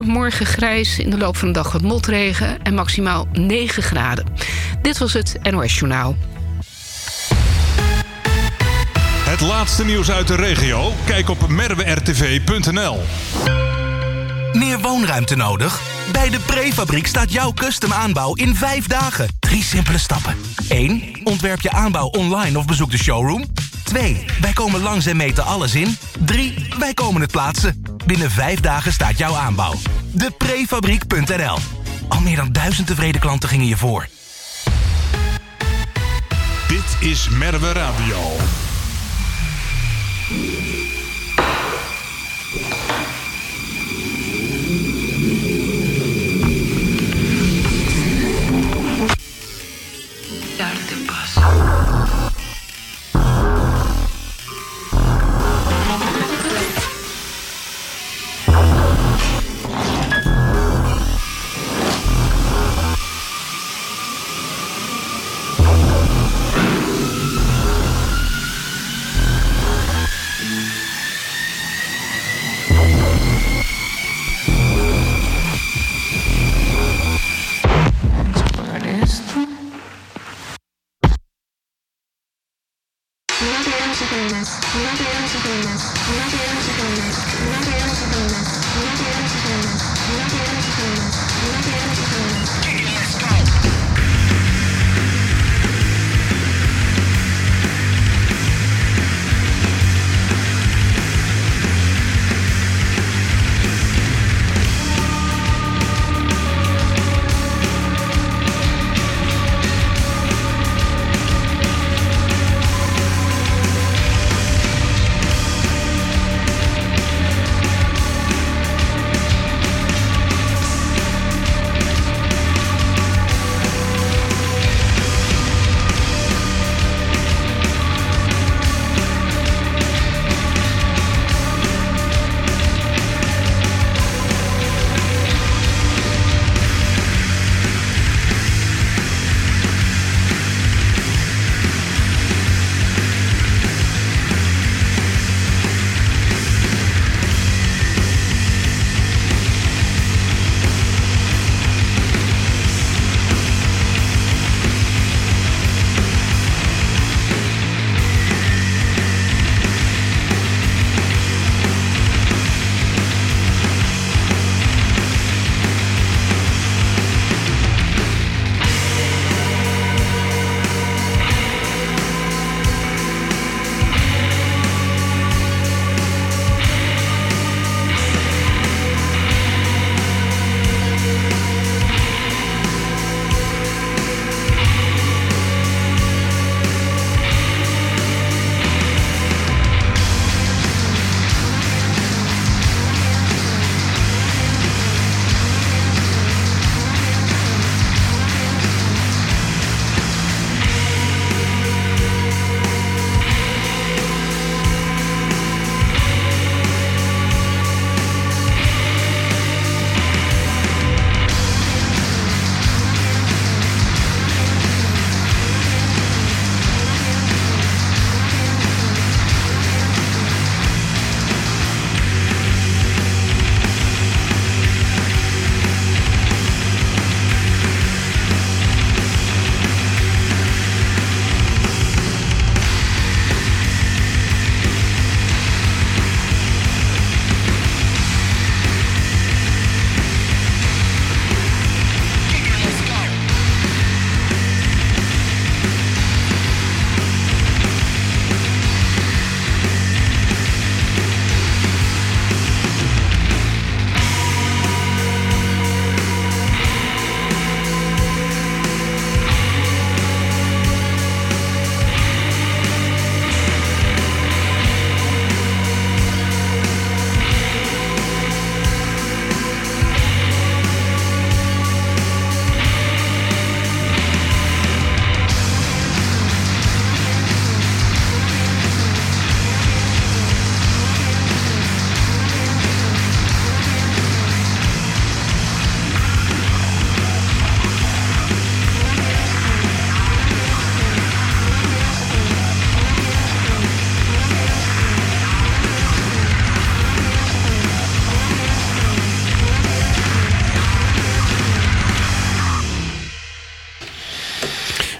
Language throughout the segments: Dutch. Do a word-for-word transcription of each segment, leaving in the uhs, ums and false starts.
morgen grijs, in de loop van de dag wat motregen en maximaal negen graden. Dit was het N O S Journaal. Het laatste nieuws uit de regio? Kijk op merwe r t v punt n l. Meer woonruimte nodig? Bij de Prefabriek staat jouw custom aanbouw in vijf dagen. Drie simpele stappen. één. Ontwerp je aanbouw online of bezoek de showroom. twee. Wij komen langs en meten alles in. drie. Wij komen het plaatsen. Binnen vijf dagen staat jouw aanbouw. de prefabriek punt n l. Al meer dan duizend tevreden klanten gingen je voor. Dit is Merwe Radio. Darte paso.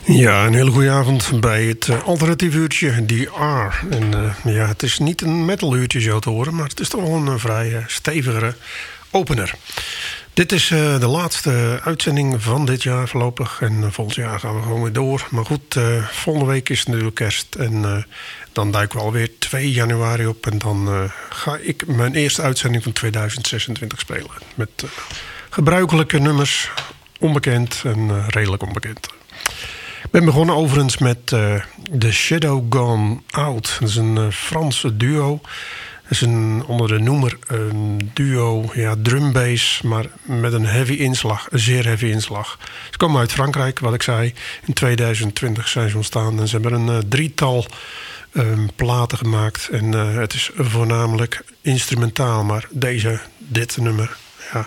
Ja, een hele goede avond bij het uh, alternatief uurtje D R. En uh, ja, het is niet een metal uurtje zo te horen, maar het is toch wel een uh, vrij uh, stevigere opener. Dit is uh, de laatste uitzending van dit jaar voorlopig. En uh, volgend jaar gaan we gewoon weer door. Maar goed, uh, volgende week is het natuurlijk kerst. En uh, dan duiken we alweer twee januari op. En dan uh, ga ik mijn eerste uitzending van tweeduizend zesentwintig spelen. Met uh, gebruikelijke nummers, onbekend en uh, redelijk onbekend. Ik ben begonnen overigens met uh, The Shadow Gone Out. Dat is een uh, Franse duo. Dat is een, onder de noemer een duo, ja, drum-bass, maar met een heavy inslag, een zeer heavy inslag. Ze komen uit Frankrijk, wat ik zei. In tweeduizend twintig zijn ze ontstaan en ze hebben een uh, drietal um, platen gemaakt. En uh, het is voornamelijk instrumentaal, maar deze, dit nummer, ja...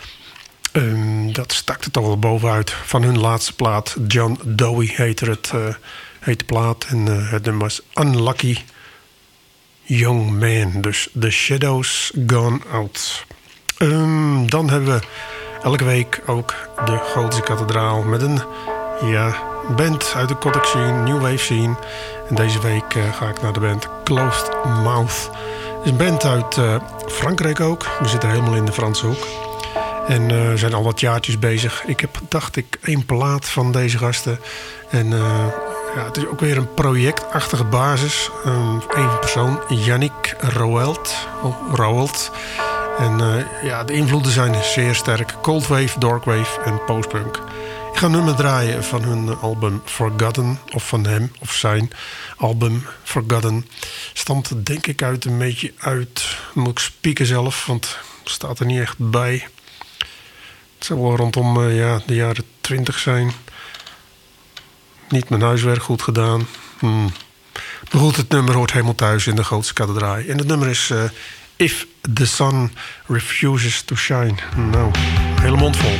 Um, dat stak er toch wel bovenuit. Van hun laatste plaat, John Doe heette, het, uh, heet de plaat. En uh, het nummer was Unlucky Young Man. Dus The Shadows Gone Out. Um, dan hebben we elke week ook de Gotische Kathedraal. Met een ja, band uit de gothic scene, new wave scene. En deze week uh, ga ik naar de band Closed Mouth. Het is een band uit uh, Frankrijk ook. We zitten helemaal in de Franse hoek. En uh, zijn al wat jaartjes bezig. Ik heb, dacht ik, één plaat van deze gasten. En uh, ja, het is ook weer een projectachtige basis. Eén um, persoon, Yannick Roelt. Oh, Roelt. En uh, ja, de invloeden zijn zeer sterk. Cold Wave, Dark Wave en postpunk. Ik ga een nummer draaien van hun album Forgotten. Of van hem, of zijn album Forgotten. Stamt denk ik uit een beetje uit... Moet ik spieken zelf, want het staat er niet echt bij... Het zou wel rondom uh, ja, de jaren twintig zijn. Niet mijn huiswerk goed gedaan. Hmm. Maar goed, het nummer hoort helemaal thuis in de Gotische Kathedraal. En het nummer is uh, If the Sun Refuses to Shine. Nou, hele mond vol.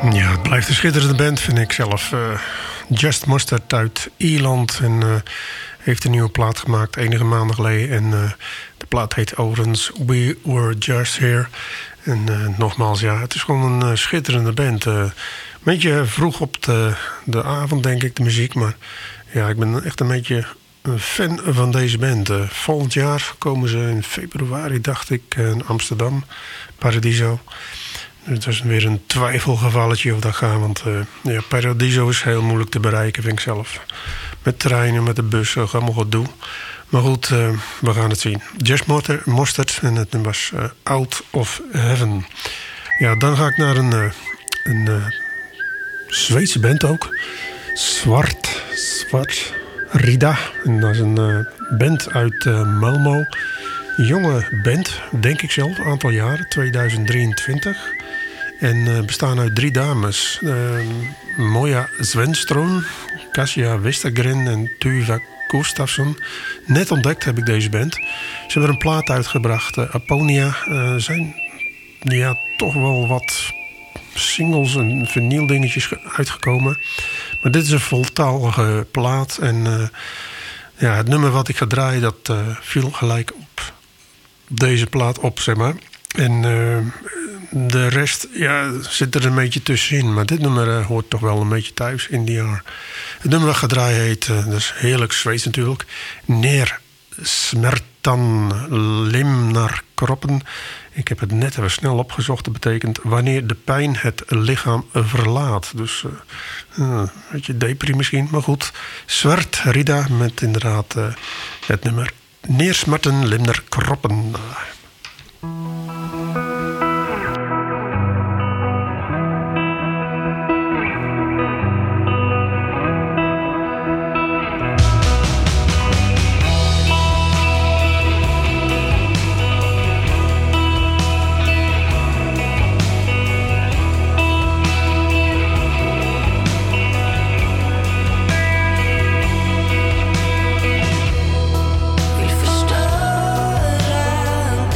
Ja, het blijft een schitterende band, vind ik zelf. Uh, Just Mustard uit Ierland. En uh, heeft een nieuwe plaat gemaakt enige maanden geleden. En uh, de plaat heet overigens We Were Just Here. En uh, nogmaals, ja, het is gewoon een uh, schitterende band. Uh, een beetje vroeg op de, de avond, denk ik, de muziek. Maar ja, ik ben echt een beetje een fan van deze band. Uh, volgend jaar komen ze in februari, dacht ik, uh, in Amsterdam. Paradiso. Het was weer een twijfelgevalletje of dat gaat. Want uh, ja, Paradiso is heel moeilijk te bereiken, vind ik zelf. Met treinen, met de bus, uh, allemaal gedoe. Maar goed, uh, we gaan het zien. Just Mustard en het was uh, Out of Heaven. Ja, dan ga ik naar een, uh, een uh, Zweedse band ook. Zwart, Zwart Rida. En dat is een uh, band uit uh, Malmö. Jonge band, denk ik zelf, een aantal jaren, tweeduizend drieëntwintig. En uh, bestaan uit drie dames. Uh, Moja Svenström, Kasia Westergren en Tuva Gustafsson. Net ontdekt heb ik deze band. Ze hebben een plaat uitgebracht, uh, Aponia. Er uh, zijn ja, toch wel wat singles en vinyldingetjes uitgekomen. Maar dit is een voltalige plaat. En uh, ja, het nummer wat ik ga draaien, dat uh, viel gelijk op deze plaat op, zeg maar. En uh, de rest ja, zit er een beetje tussenin. Maar dit nummer uh, hoort toch wel een beetje thuis in die jaar. Het nummer wat ik ga draaien heet, uh, dat is heerlijk Zweeds natuurlijk, Neer Smertan Limnar Kroppen. Ik heb het net even snel opgezocht. Dat betekent wanneer de pijn het lichaam verlaat. Dus uh, een beetje depri misschien, maar goed. Zwart Rida met inderdaad uh, het nummer Neer Smertan Limnar Kroppen. Vill förstöra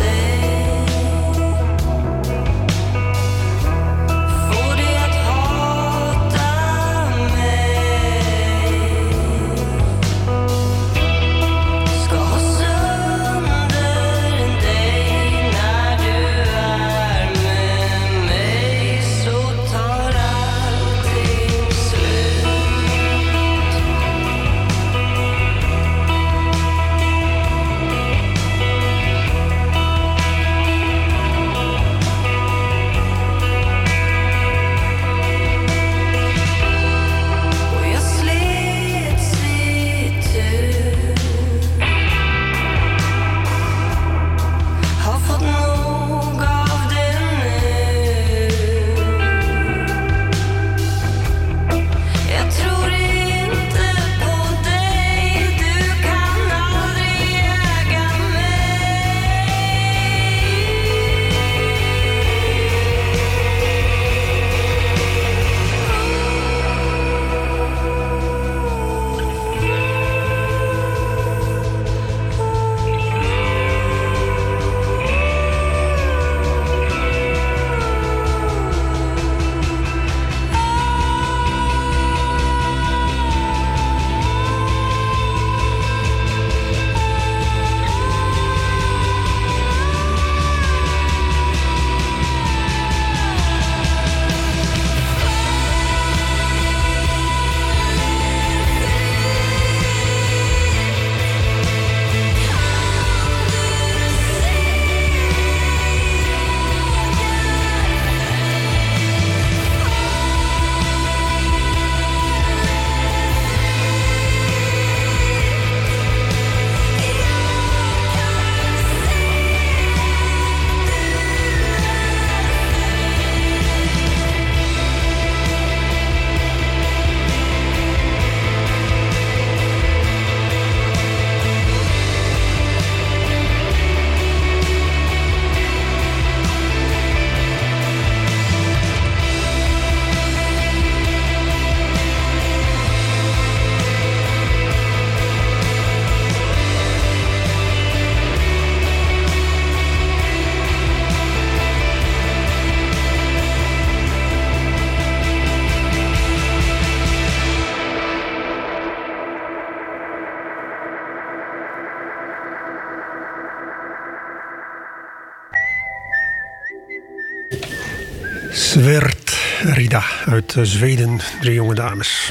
Svertrida uit uh, Zweden, drie jonge dames.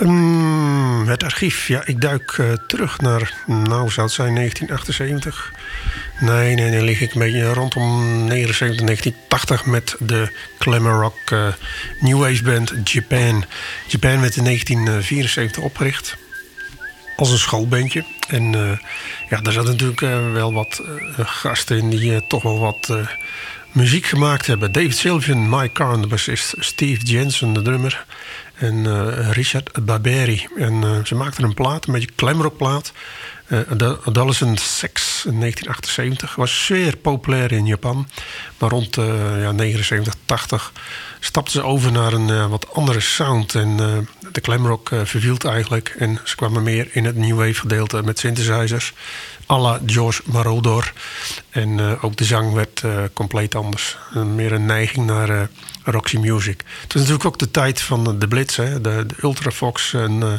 Um, het archief, ja, ik duik uh, terug naar, nou zou het zijn negentien achtenzeventig. Nee, nee, nee, lig ik een beetje rondom negenenzeventig, negentien tachtig met de glamour rock uh, new wave band Japan. Japan werd in negentien vierenzeventig opgericht als een schoolbandje. En uh, ja, daar zaten natuurlijk uh, wel wat uh, gasten in die uh, toch wel wat uh, muziek gemaakt hebben. David Sylvian, Mike Carn, de bassist, Steve Jensen, de drummer, en uh, Richard Barberi. En uh, ze maakten een plaat, een beetje glamrock plaat. Uh, Adolescent Sex in negentien achtenzeventig was zeer populair in Japan. Maar rond uh, ja, negenenzeventig, tachtig stapten ze over naar een uh, wat andere sound. En uh, de glamrock uh, verviel eigenlijk. En ze kwamen meer in het new wave gedeelte met synthesizers. À la George Moroder. En uh, ook de zang werd uh, compleet anders. Uh, meer een neiging naar uh, Roxy Music. Het was natuurlijk ook de tijd van de Blitz. Hè? De, de Ultravox en uh,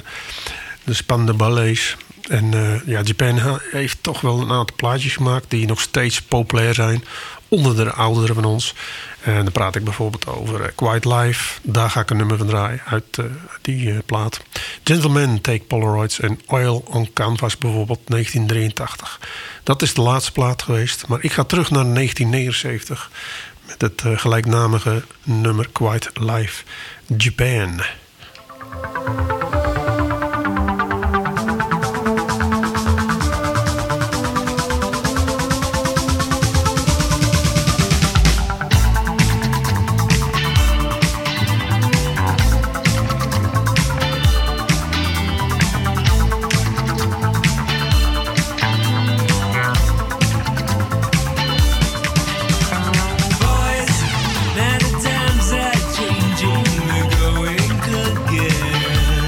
de spannende ballets. En uh, ja, Japan heeft toch wel een aantal plaatjes gemaakt die nog steeds populair zijn onder de ouderen van ons. En dan praat ik bijvoorbeeld over uh, Quiet Life. Daar ga ik een nummer van draaien uit uh, die uh, plaat. Gentlemen Take Polaroids en Oil on Canvas bijvoorbeeld negentien drieëntachtig. Dat is de laatste plaat geweest. Maar ik ga terug naar negentien negenenzeventig met het uh, gelijknamige nummer Quiet Life Japan. Boys, now the times are changing, we're going again.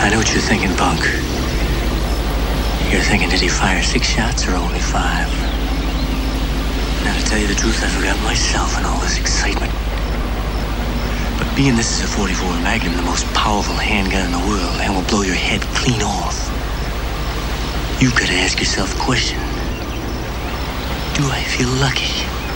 I know what you're thinking, punk. You're thinking, did he fire six shots or only five? Now, to tell you the truth, I forgot myself in all this excitement. But being this is a forty-four Magnum, the most powerful handgun in the world, and will blow your head clean off, you've got to ask yourself a question. Do I feel lucky?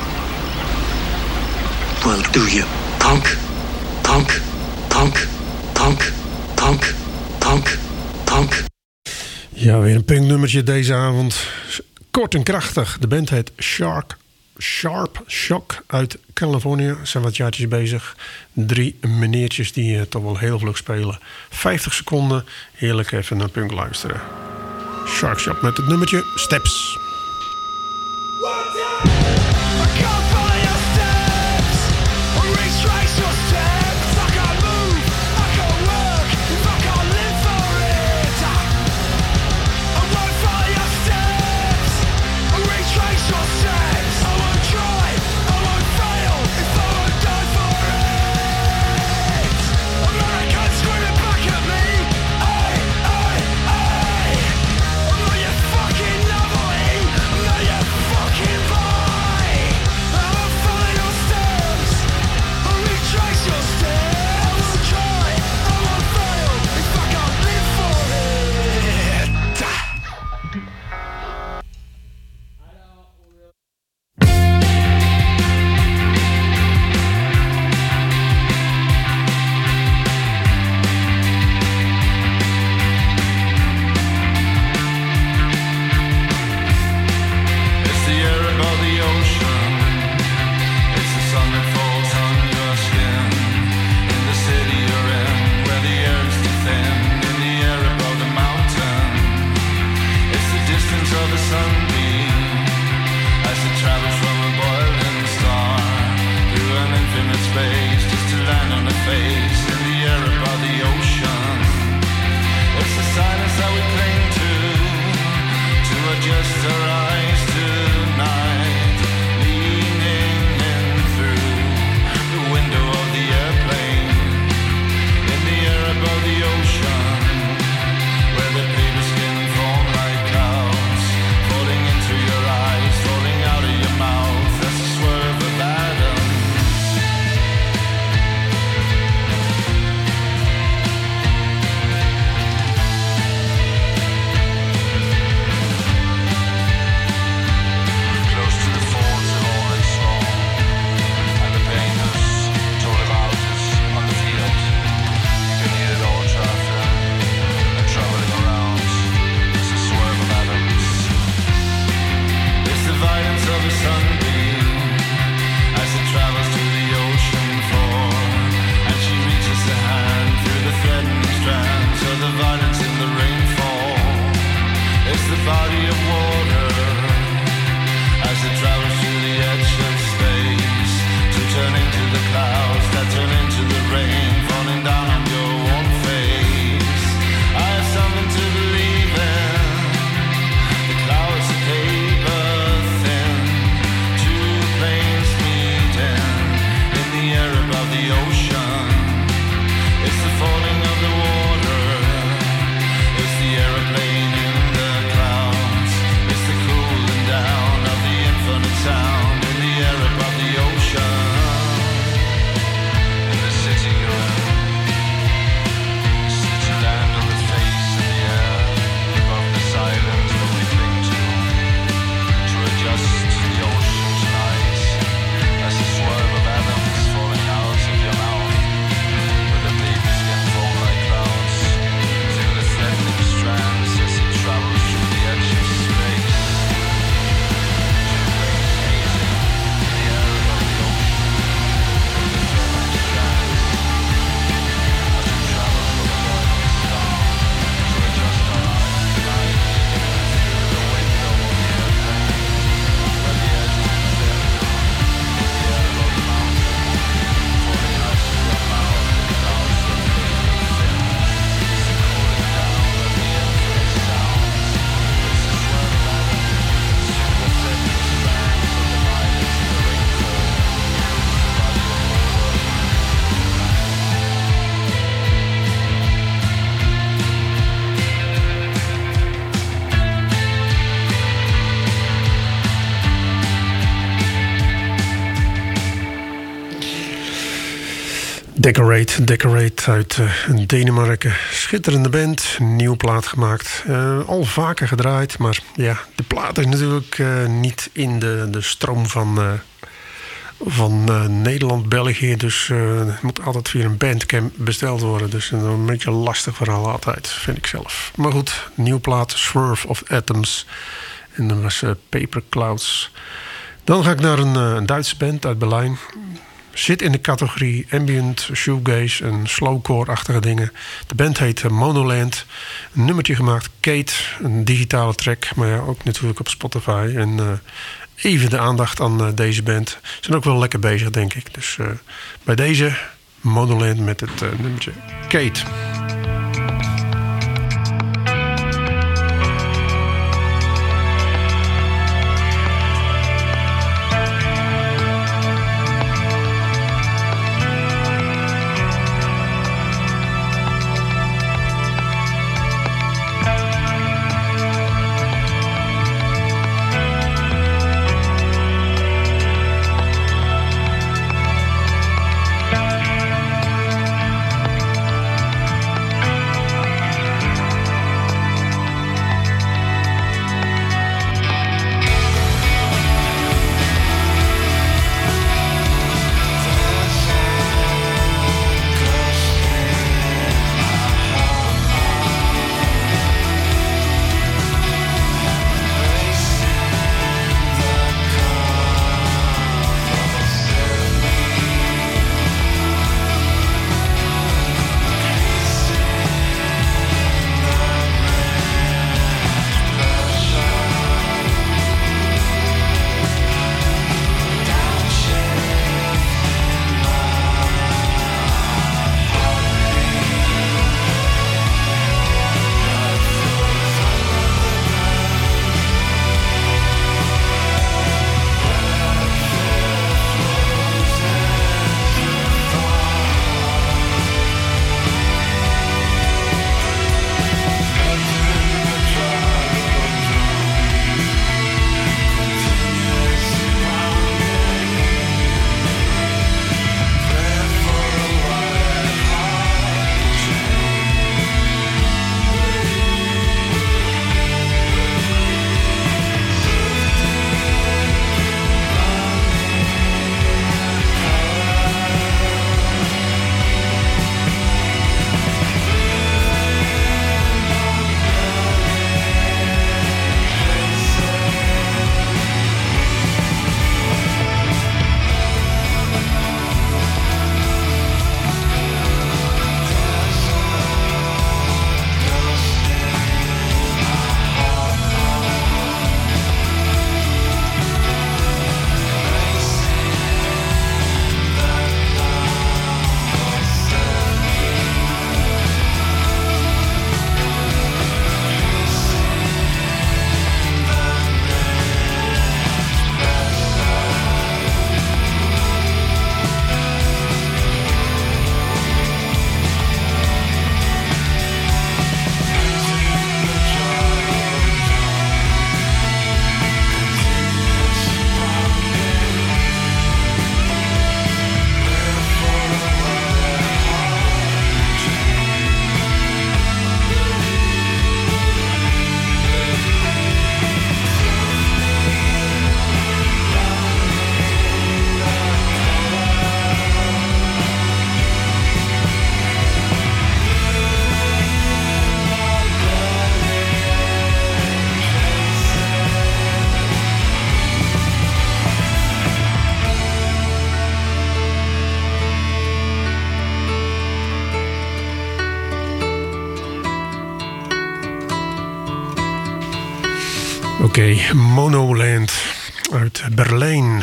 Well, do you, punk? Punk, punk, punk, punk, punk, punk. Ja, weer een punknummertje deze avond. Kort en krachtig. De band heet Shark, Sharp Shock uit Californië. Ze zijn wat jaartjes bezig. Drie meneertjes die uh, toch wel heel vlug spelen. vijftig seconden. Heerlijk even naar punk luisteren. Shark Shock met het nummertje Steps. Fucking lovely. Decorate, Decorate uit uh, Denemarken. Schitterende band, nieuwe plaat gemaakt. Uh, al vaker gedraaid, maar ja, de plaat is natuurlijk uh, niet in de, de stroom van, uh, van uh, Nederland, België. Dus uh, het moet altijd via een bandcamp besteld worden. Dus een, een beetje lastig verhaal altijd, vind ik zelf. Maar goed, nieuwe plaat, Swerve of Atoms. En dan was uh, Paper Clouds. Dan ga ik naar een, uh, een Duitse band uit Berlijn. Zit in de categorie ambient, shoegaze en slowcore-achtige dingen. De band heet Monoland. Een nummertje gemaakt, Kate, een digitale track. Maar ja, ook natuurlijk op Spotify. En uh, even de aandacht aan uh, deze band. Ze zijn ook wel lekker bezig, denk ik. Dus uh, bij deze Monoland met het uh, nummertje Kate. Oké, okay, Monoland uit Berlijn.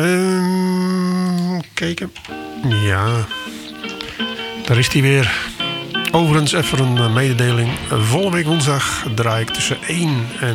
Um, kijken. Ja, daar is hij weer. Overigens even een mededeling. Volgende week woensdag draai ik tussen één en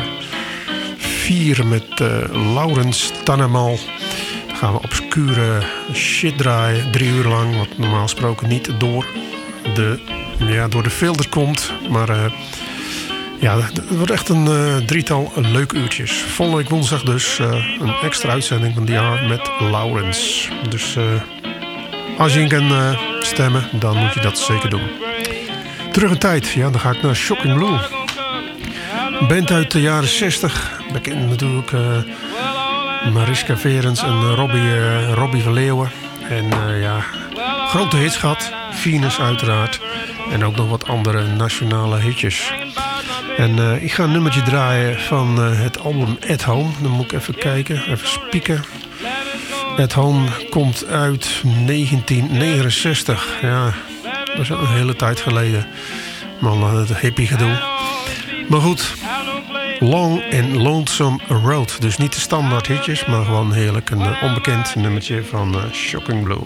vier met uh, Laurens Tannemal. Dan gaan we obscure shit draaien. Drie uur lang, wat normaal gesproken niet door de, ja, door de filter komt. Maar uh, ja, het wordt echt een uh, drietal leuke uurtjes. Volgende week woensdag dus uh, een extra uitzending van D R met Laurens. Dus uh, als je kan uh, stemmen, dan moet je dat zeker doen. Terug in tijd, ja, dan ga ik naar Shocking Blue. Een band uit de jaren zestig. Bekend natuurlijk uh, Mariska Verens en Robbie, uh, Robbie van Leeuwen. En uh, ja, grote hits gehad. Venus uiteraard. En ook nog wat andere nationale hitjes. En uh, ik ga een nummertje draaien van uh, het album At Home. Dan moet ik even kijken, even spieken. At Home komt uit negentien negenenzestig. Ja, dat is een hele tijd geleden. Man, het hippie gedoe. Maar goed, Long and Lonesome Road. Dus niet de standaard hitjes, maar gewoon heerlijk een uh, onbekend nummertje van uh, Shocking Blue.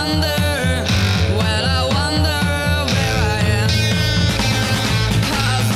Well, I wonder where I am. 'Cause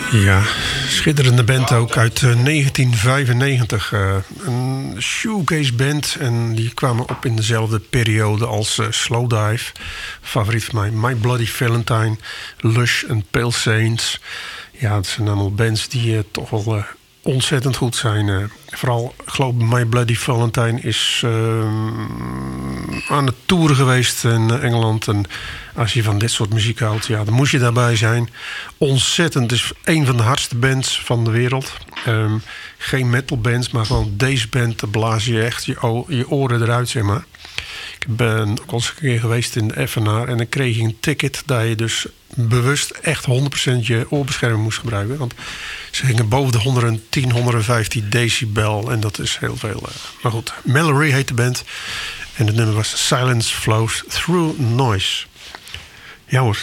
Ja, schitterende band ook uit uh, negentien vijfennegentig. Uh, een shoegaze band en die kwamen op in dezelfde periode als uh, Slowdive. Favoriet van mij, My Bloody Valentine, Lush en Pale Saints. Ja, het zijn allemaal bands die uh, toch wel uh, ontzettend goed zijn. Uh, vooral, ik geloof, My Bloody Valentine is uh, aan het toeren geweest in uh, Engeland. En als je van dit soort muziek houdt, ja, dan moet je daarbij zijn. Ontzettend. Het is een van de hardste bands van de wereld. Um, geen metal bands, maar gewoon deze band, dan blaas je echt je, je oren eruit, zeg maar. Ik ben ook al eens een keer geweest in de Evenaar en dan kreeg je een ticket dat je dus bewust echt honderd procent je oorbescherming moest gebruiken. Want ze gingen boven de honderdtien, honderdvijftien decibel en dat is heel veel. Maar goed, Mallory heet de band en het nummer was Silence Flows Through Noise. Ja hoor.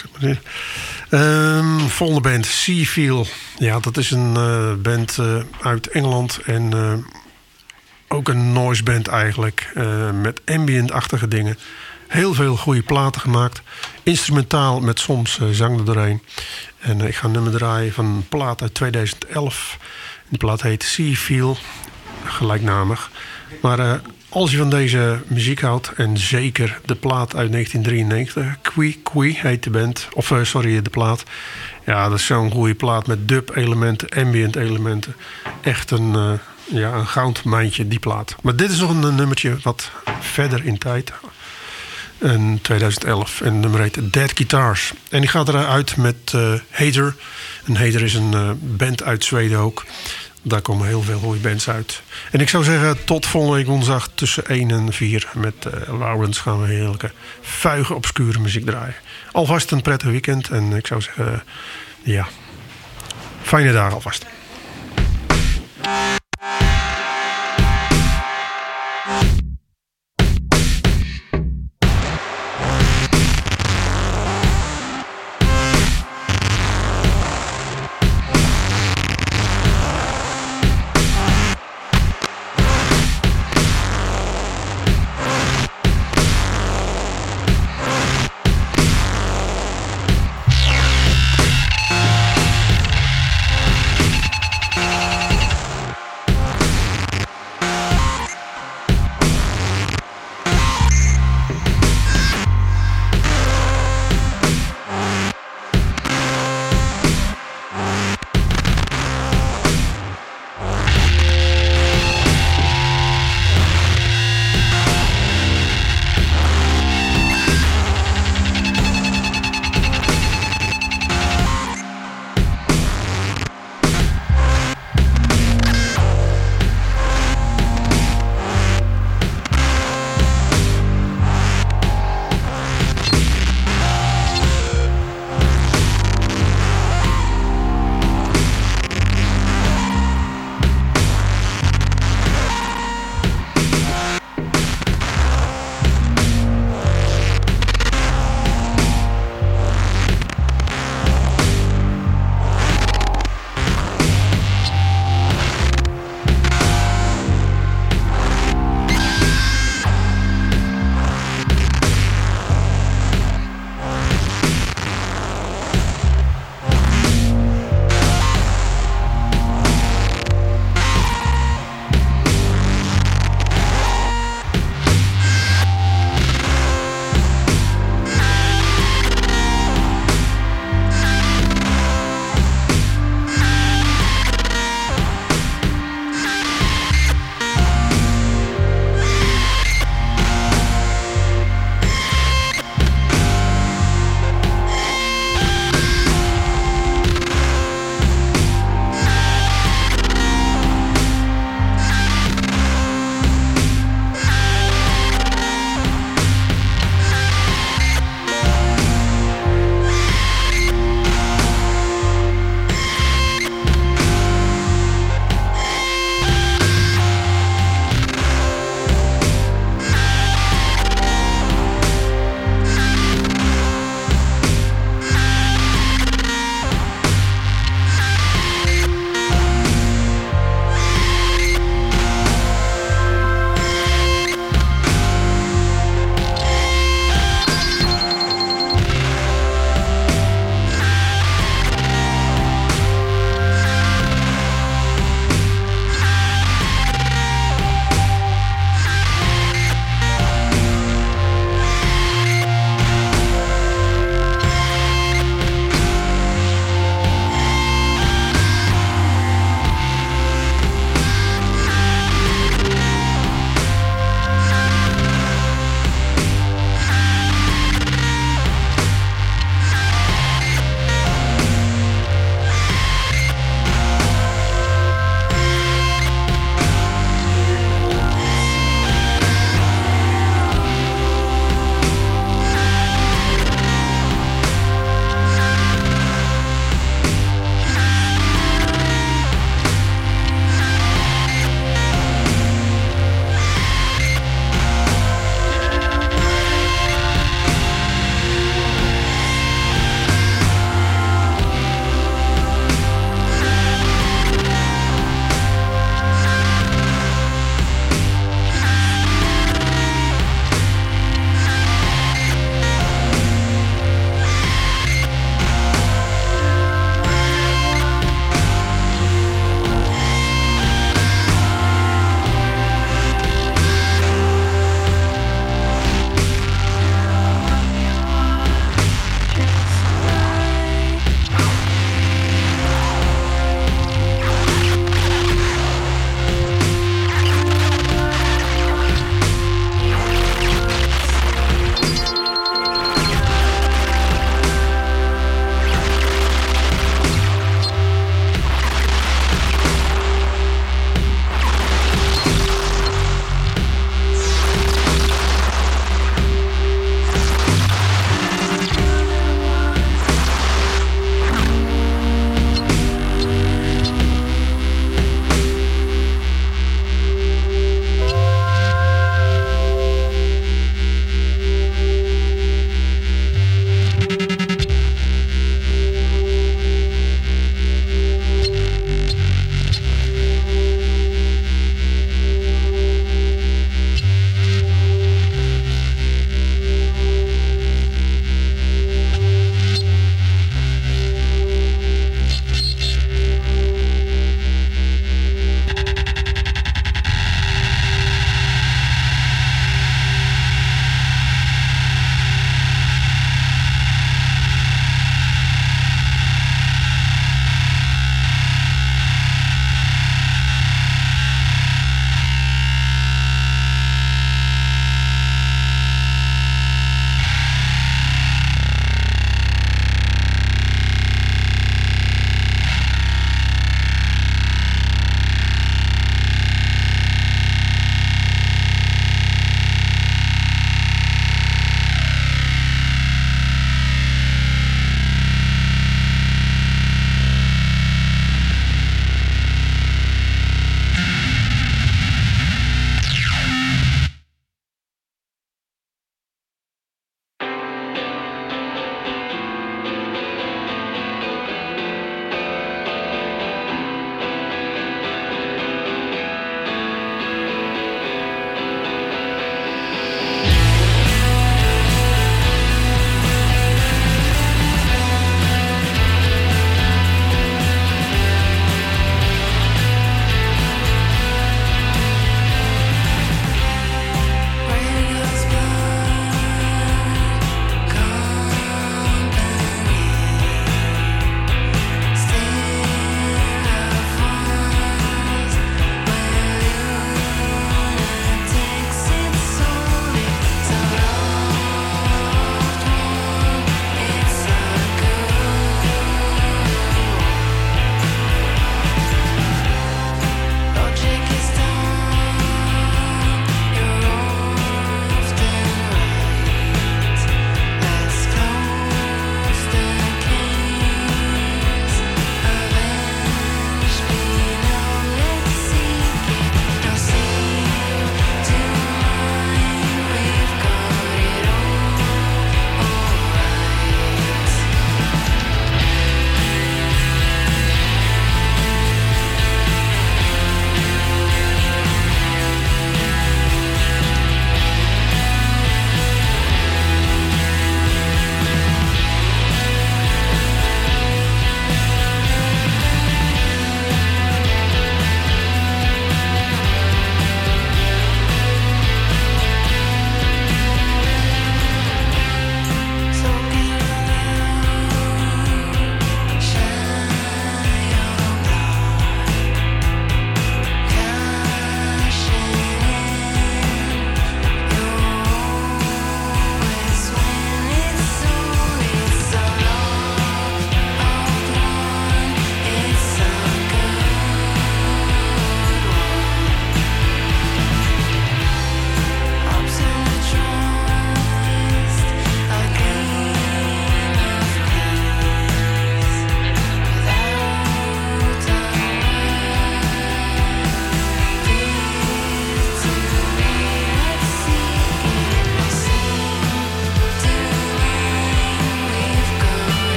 Um, volgende band, Seafeel. Ja, dat is een uh, band uh, uit Engeland en uh, ook een noise band eigenlijk. Uh, met ambient-achtige dingen. Heel veel goede platen gemaakt. Instrumentaal met soms uh, zang er doorheen. En uh, ik ga een nummer draaien van een plaat uit tweeduizend elf. Die plaat heet Seafeel. Gelijknamig. Maar uh, als je van deze muziek houdt, en zeker de plaat uit negentien drieënnegentig, Qui Qui heet de band, of uh, sorry, de plaat. Ja, dat is zo'n goede plaat met dub-elementen, ambient-elementen. Echt een, uh, ja, een goudmijntje, die plaat. Maar dit is nog een nummertje wat verder in tijd. In tweeduizend elf. En het nummer heet Dead Guitars. En die gaat eruit met uh, Hater. En Hater is een uh, band uit Zweden ook. Daar komen heel veel goede bands uit. En ik zou zeggen, tot volgende week woensdag tussen één en vier. Met uh, Lawrence gaan we heerlijke, vuige, obscure muziek draaien. Alvast een prettig weekend. En ik zou zeggen, uh, ja, fijne dagen alvast.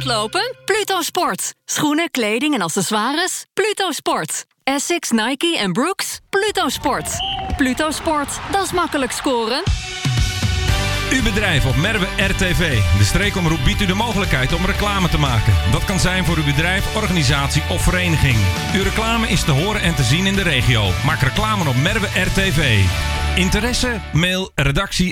hardlopen? Pluto Sport. Schoenen, kleding en accessoires? Pluto Sport. Essex, Nike en Brooks? Pluto Sport. Pluto Sport, dat is makkelijk scoren. Uw bedrijf op Merwe R T V. De streekomroep biedt u de mogelijkheid om reclame te maken. Dat kan zijn voor uw bedrijf, organisatie of vereniging. Uw reclame is te horen en te zien in de regio. Maak reclame op Merwe R T V. Interesse? Mail redactie